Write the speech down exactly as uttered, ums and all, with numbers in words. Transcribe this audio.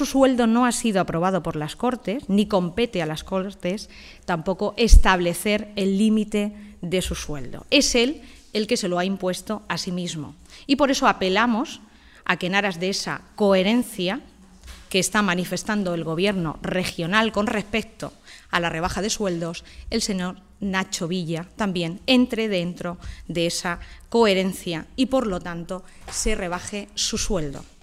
su sueldo no ha sido aprobado por las Cortes, ni compete a las Cortes tampoco establecer el límite de su sueldo. Es él el que se lo ha impuesto a sí mismo. Y por eso apelamos a que en aras de esa coherencia que está manifestando el Gobierno regional con respecto a la rebaja de sueldos, el señor Nacho Villa también entre dentro de esa coherencia y, por lo tanto, se rebaje su sueldo.